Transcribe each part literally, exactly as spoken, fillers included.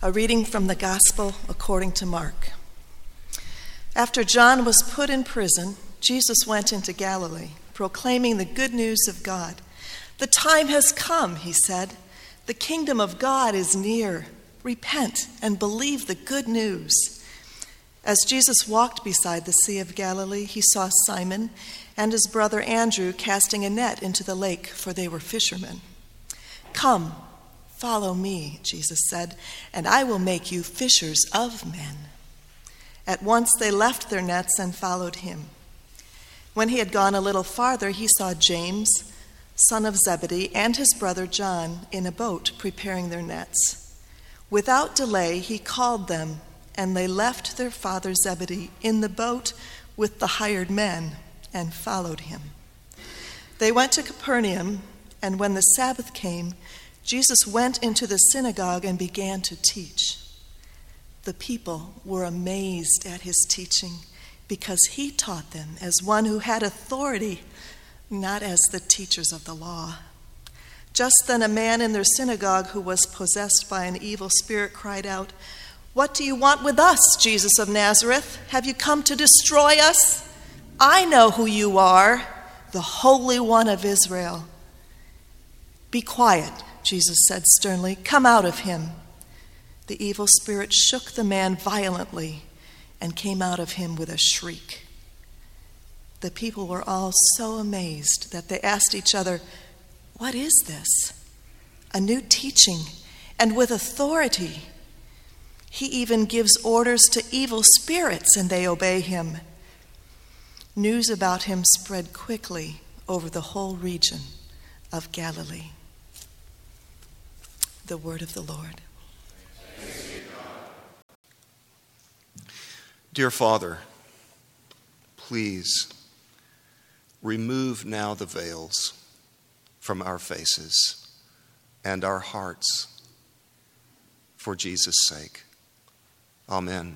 A reading from the Gospel according to Mark. After John was put in prison, Jesus went into Galilee, proclaiming the good news of God. "The time has come," he said. "The kingdom of God is near. Repent and believe the good news." As Jesus walked beside the Sea of Galilee, he saw Simon and his brother Andrew casting a net into the lake, for they were fishermen. "Come, follow me," Jesus said, "and I will make you fishers of men." At once they left their nets and followed him. When he had gone a little farther, he saw James, son of Zebedee, and his brother John in a boat preparing their nets. Without delay, he called them, and they left their father Zebedee in the boat with the hired men and followed him. They went to Capernaum, and when the Sabbath came, Jesus went into the synagogue and began to teach. The people were amazed at his teaching because he taught them as one who had authority, not as the teachers of the law. Just then a man in their synagogue who was possessed by an evil spirit cried out, "What do you want with us, Jesus of Nazareth? Have you come to destroy us? I know who you are, the Holy One of Israel." "Be quiet," Jesus said sternly. "Come out of him." The evil spirit shook the man violently and came out of him with a shriek. The people were all so amazed that they asked each other, "What is this? A new teaching, and with authority. He even gives orders to evil spirits, and they obey him." News about him spread quickly over the whole region of Galilee. The word of the Lord. Dear Father, please remove now the veils from our faces and our hearts for Jesus' sake. Amen.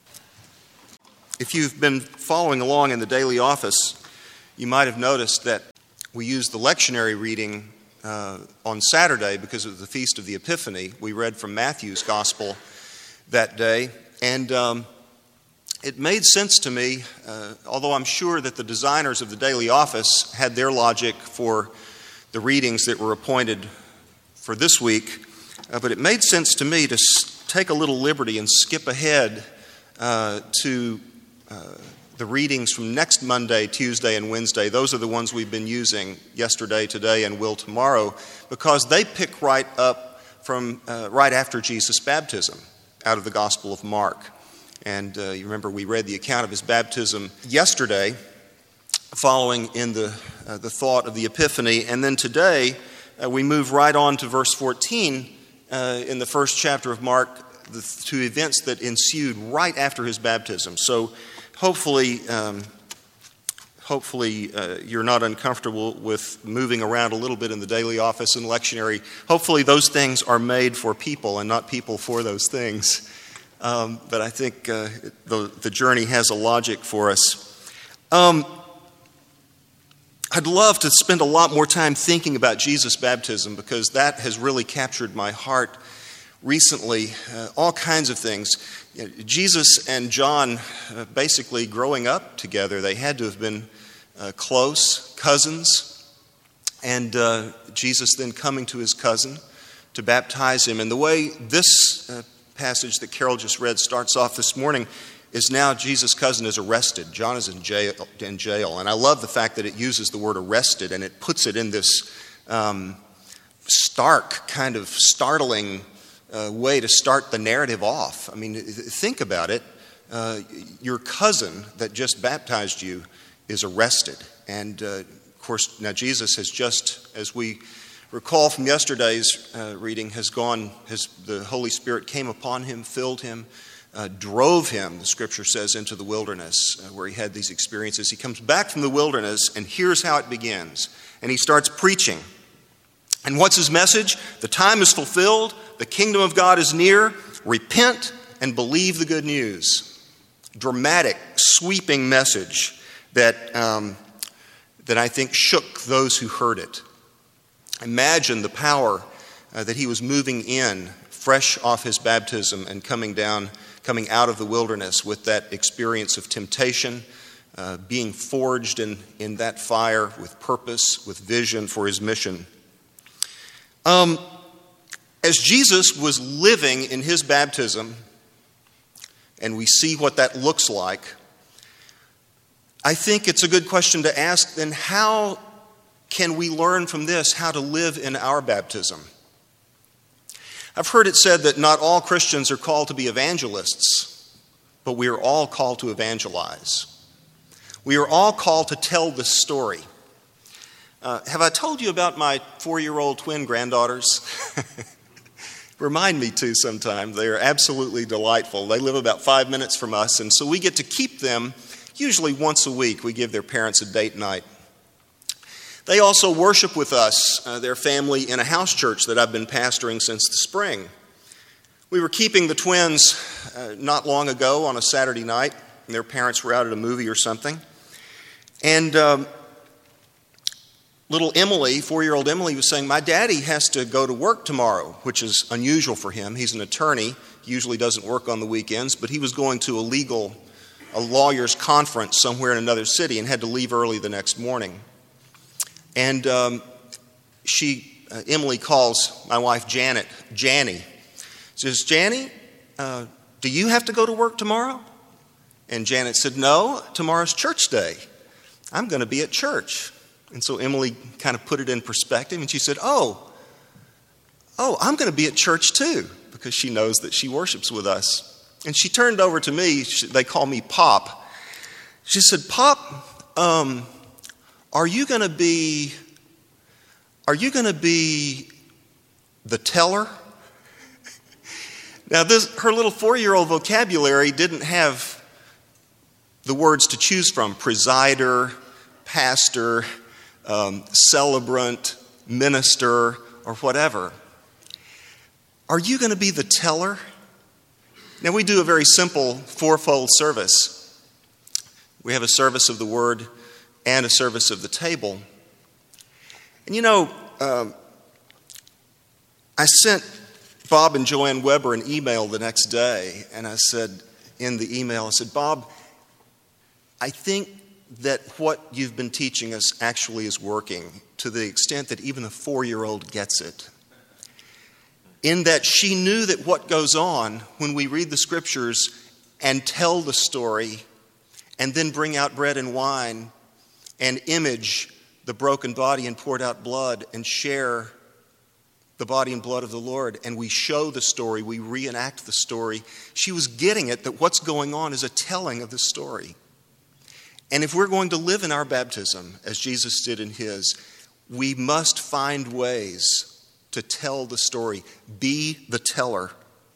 If you've been following along in the daily office, you might have noticed that we used the lectionary reading uh, on Saturday because it was the Feast of the Epiphany. We read from Matthew's Gospel that day, and um, it made sense to me, uh, although I'm sure that the designers of the daily office had their logic for the readings that were appointed for this week, uh, but it made sense to me to s- take a little liberty and skip ahead uh, to uh, the readings from next Monday, Tuesday, and Wednesday. Those are the ones we've been using yesterday, today, and will tomorrow, because they pick right up from uh, right after Jesus' baptism out of the Gospel of Mark. And uh, you remember we read the account of his baptism yesterday, following in the uh, the thought of the Epiphany. And then today, uh, we move right on to verse fourteen uh, in the first chapter of Mark, the two events that ensued right after his baptism. So hopefully, um, hopefully uh, you're not uncomfortable with moving around a little bit in the daily office and lectionary. Hopefully those things are made for people and not people for those things. Um, but I think uh, the, the journey has a logic for us. Um, I'd love to spend a lot more time thinking about Jesus' baptism, because that has really captured my heart recently. Uh, all kinds of things. You know, Jesus and John uh, basically growing up together, they had to have been uh, close cousins. And uh, Jesus then coming to his cousin to baptize him. And the way this uh, passage that Carol just read starts off this morning is now Jesus' cousin is arrested. John is in jail, in jail. And I love the fact that it uses the word arrested, and it puts it in this um, stark, kind of startling uh, way to start the narrative off. I mean, think about it. Uh, your cousin that just baptized you is arrested. And, uh, of course, now Jesus has just, as we recall from yesterday's uh, reading, has gone, has, the Holy Spirit came upon him, filled him, uh, drove him, the scripture says, into the wilderness uh, where he had these experiences. He comes back from the wilderness, and here's how it begins. And he starts preaching. And what's his message? The time is fulfilled. The kingdom of God is near. Repent and believe the good news. Dramatic, sweeping message that, um, that I think shook those who heard it. Imagine the power uh, that he was moving in fresh off his baptism and coming down, coming out of the wilderness with that experience of temptation, uh, being forged in, in that fire with purpose, with vision for his mission. Um, as Jesus was living in his baptism, and we see what that looks like, I think it's a good question to ask, then how can we learn from this how to live in our baptism? I've heard it said that not all Christians are called to be evangelists, but we are all called to evangelize. We are all called to tell the story. Uh, have I told you about my four-year-old twin granddaughters? Remind me to sometime. They are absolutely delightful. They live about five minutes from us, and so we get to keep them usually once a week. We give their parents a date night. They also worship with us, uh, their family, in a house church that I've been pastoring since the spring. We were keeping the twins uh, not long ago on a Saturday night, and their parents were out at a movie or something. And um, little Emily, four-year-old Emily, was saying, "My daddy has to go to work tomorrow," which is unusual for him. He's an attorney, usually doesn't work on the weekends, but he was going to a legal, a lawyer's conference somewhere in another city and had to leave early the next morning. And um, she, uh, Emily calls my wife Janet, Janny. Says, "Janny, uh, do you have to go to work tomorrow?" And Janet said, "No, tomorrow's church day. I'm going to be at church." And so Emily kind of put it in perspective, and she said, oh, oh, I'm going to be at church too, because she knows that she worships with us. And she turned over to me. She, they call me Pop. She said, "Pop, um, are you going to be, are you going to be the teller?" Now, this, her little four-year-old vocabulary didn't have the words to choose from: presider, pastor, um, celebrant, minister, or whatever. Are you going to be the teller? Now, we do a very simple fourfold service. We have a service of the word and a service of the table. And you know, um, I sent Bob and Joanne Weber an email the next day, and I said in the email, I said, "Bob, I think that what you've been teaching us actually is working to the extent that even a four-year-old gets it. In that she knew that what goes on when we read the scriptures and tell the story and then bring out bread and wine and image the broken body and poured out blood and share the body and blood of the Lord, and we show the story, we reenact the story." She was getting it that what's going on is a telling of the story. And if we're going to live in our baptism, as Jesus did in his, we must find ways to tell the story. Be the teller.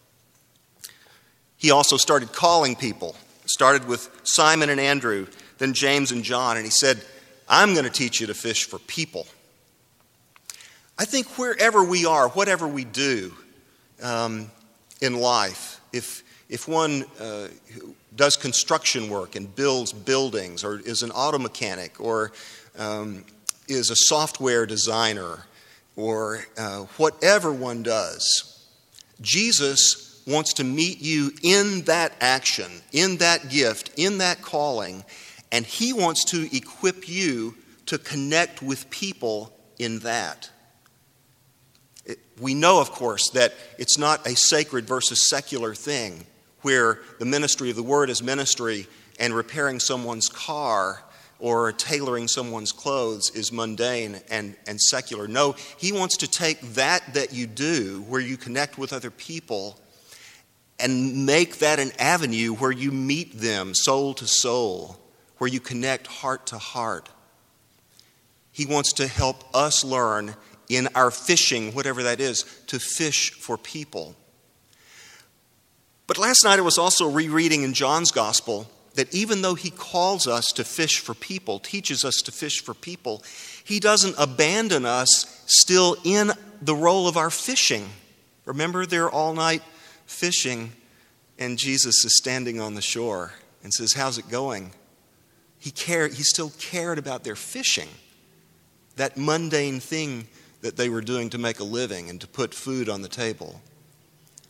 He also started calling people. Started with Simon and Andrew, then James and John, and he said, "I'm going to teach you to fish for people." I think wherever we are, whatever we do um, in life, if if one uh, does construction work and builds buildings, or is an auto mechanic, or um, is a software designer, or uh, whatever one does, Jesus wants to meet you in that action, in that gift, in that calling, and he wants to equip you to connect with people in that. It, we know, of course, that it's not a sacred versus secular thing, where the ministry of the word is ministry and repairing someone's car or tailoring someone's clothes is mundane and, and secular. No, he wants to take that that you do, where you connect with other people, and make that an avenue where you meet them soul to soul, where you connect heart to heart. He wants to help us learn in our fishing, whatever that is, to fish for people. But last night I was also rereading in John's Gospel that even though he calls us to fish for people, teaches us to fish for people, he doesn't abandon us still in the role of our fishing. Remember, they're all night fishing, and Jesus is standing on the shore and says, "How's it going?" He cared, he still cared about their fishing, that mundane thing that they were doing to make a living and to put food on the table.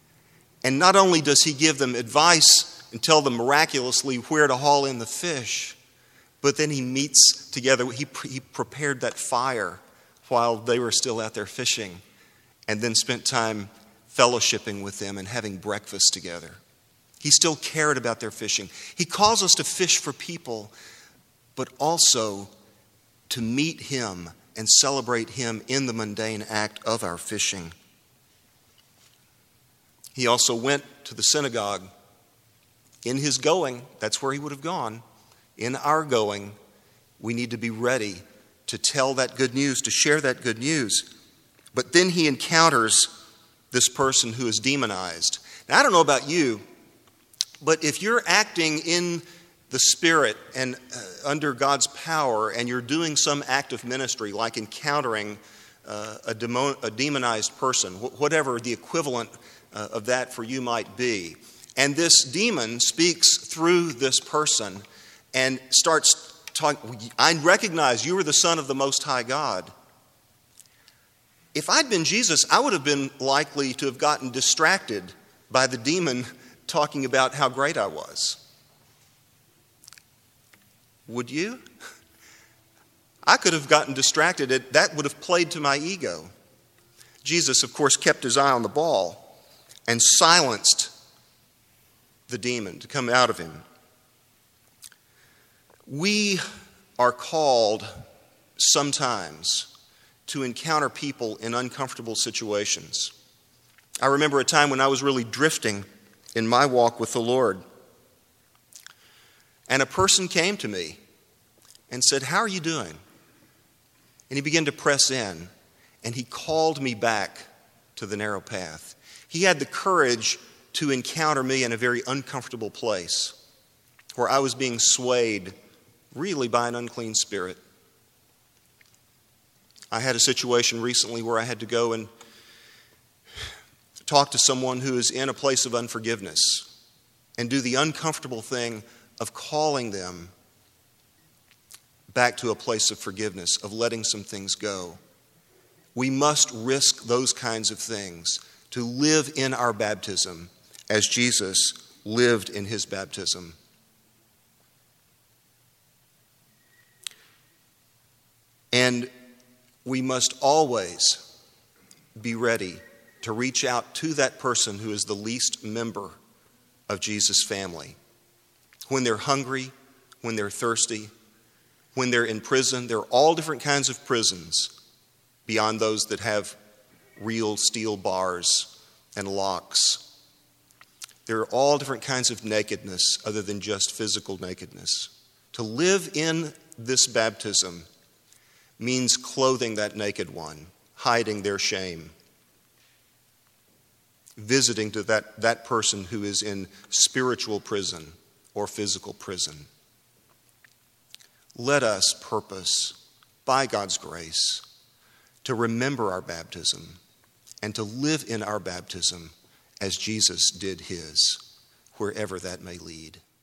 And not only does he give them advice and tell them miraculously where to haul in the fish, but then he meets together. He, he prepared that fire while they were still out there fishing, and then spent time fellowshipping with them and having breakfast together. He still cared about their fishing. He calls us to fish for people, but also to meet him and celebrate him in the mundane act of our fishing. He also went to the synagogue. In his going, that's where he would have gone. In our going, we need to be ready to tell that good news, to share that good news. But then he encounters this person who is demonized. Now, I don't know about you, but if you're acting in the Spirit and uh, under God's power, and you're doing some act of ministry, like encountering uh, a, demo- a demonized person, wh- whatever the equivalent uh, of that for you might be, and this demon speaks through this person and starts talking, I recognize you are the Son of the Most High God. If I'd been Jesus, I would have been likely to have gotten distracted by the demon talking about how great I was. Would you? I could have gotten distracted. That would have played to my ego. Jesus, of course, kept his eye on the ball and silenced the demon to come out of him. We are called sometimes to encounter people in uncomfortable situations. I remember a time when I was really drifting in my walk with the Lord. And a person came to me and said, "How are you doing?" And he began to press in, and he called me back to the narrow path. He had the courage to encounter me in a very uncomfortable place where I was being swayed really by an unclean spirit. I had a situation recently where I had to go and talk to someone who is in a place of unforgiveness and do the uncomfortable thing of calling them back to a place of forgiveness, of letting some things go. We must risk those kinds of things to live in our baptism as Jesus lived in his baptism. And we must always be ready to reach out to that person who is the least member of Jesus' family. When they're hungry, when they're thirsty, when they're in prison. There are all different kinds of prisons beyond those that have real steel bars and locks. There are all different kinds of nakedness other than just physical nakedness. To live in this baptism means clothing that naked one, hiding their shame, visiting to that, that person who is in spiritual prison or physical prison. Let us purpose, by God's grace, to remember our baptism and to live in our baptism as Jesus did his, wherever that may lead.